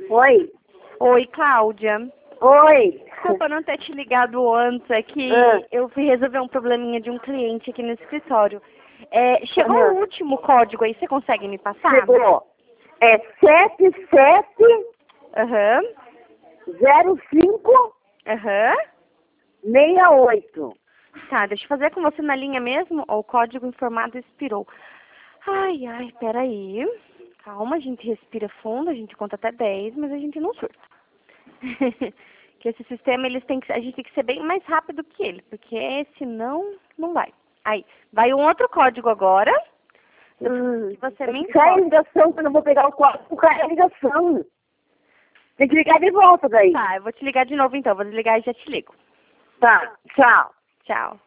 Oi. Oi, Cláudia. Oi. Desculpa não ter te ligado antes, é que eu fui resolver um probleminha de um cliente aqui no escritório. Chegou o último código aí, você consegue me passar? Chegou. É 770568. Tá, deixa eu fazer com você na linha mesmo. Ó, o código informado expirou. Ai, peraí. Calma, a gente respira fundo, a gente conta até 10, mas a gente não surta. Que esse sistema, a gente tem que ser bem mais rápido que ele, porque senão não vai. Aí, vai um outro código agora. Que você me Cai a informa. ligação, que eu não vou pegar o código, cai a ligação. Tem que ligar de volta daí. Tá, eu vou te ligar de novo então. Vou desligar e já te ligo. Tá, tchau. Tchau.